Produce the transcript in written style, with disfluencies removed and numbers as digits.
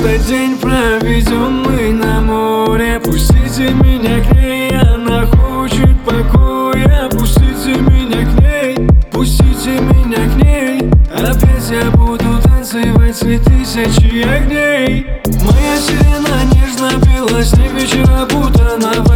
Этот день проведем мы на море. Пустите меня к ней, она хочет покоя. Пустите меня к ней, пустите меня к ней. Опять я буду танцевать среди тысячи огней. Моя сирена нежно пела, снег вечера будто на